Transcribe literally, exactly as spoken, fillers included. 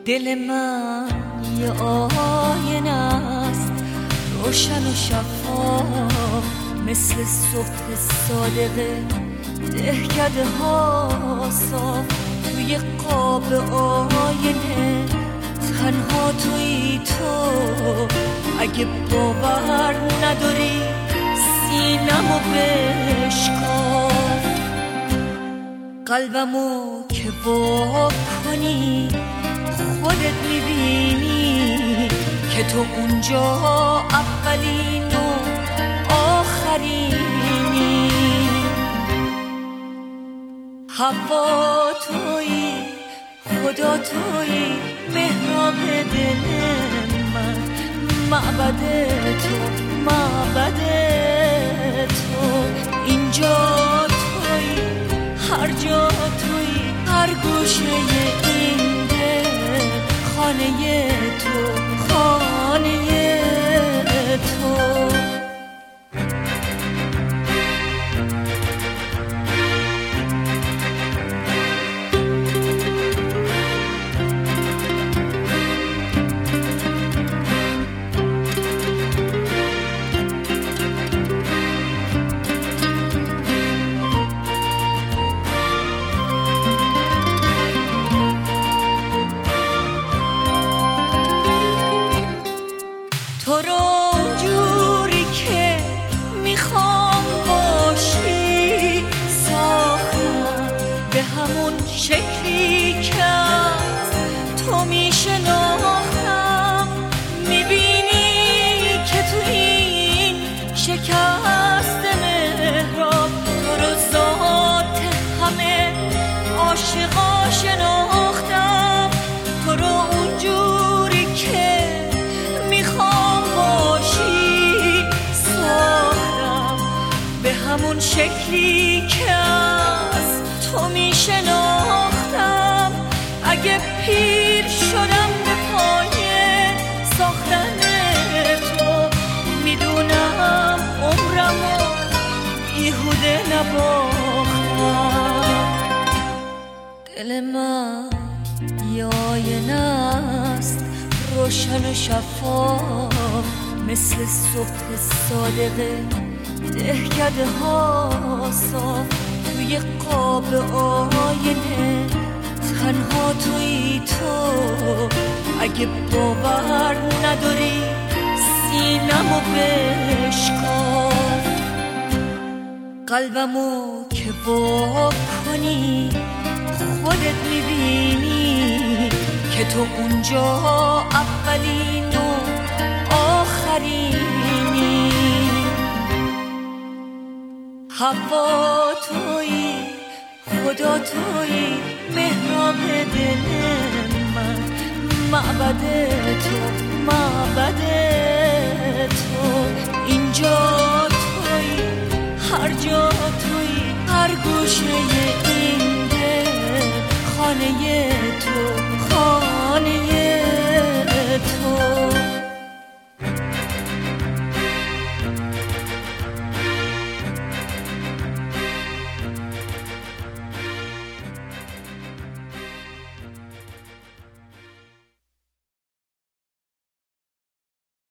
دل من یه آینه است، روشن و شفاف مثل صبح صادقه. دهکده ها صاف توی قاب آینه، تنها توی تو. اگه باور نداری سینمو بشکاف، قلبمو که وا کنی خودت میبینی که تو اونجا اولین و آخرینی. هوا تویی، خدا تویی، محراب دل من، معبد تو، معبد تو. اینجا تویی، هر جا تویی، هر گوشه این دل، خانه تو، خانه تو. تو رو جوری که میخوام باشی ساختم، به همون شکلی که از تو میشناختم. میبینی که تو این شکست محراب تو رو ذات همه عاشقا شناختم. تو رو اونجوری که میخوام باشی ساختم، به همون شکلی که از تو میشناختم. اگه پیر شدم به پای ساختن تو، میدونم عمرمو بیهوده نباختم. دل من یه آینه است، روشن و شفاف مثل صبح صادقه. دهکده ها صاف توی قاب آینه، تنها توی تو. اگه باور نداری سینمو بشکاف، قلبمو که وا کنی خودت میبینی که تو اونجا اولین و آخرینی. هوا تویی، خدا تویی، محراب دل من، معبد تو، معبد تو. اینجا تویی، هر جا تویی، هر گوشه این دل، خانه تو، خانه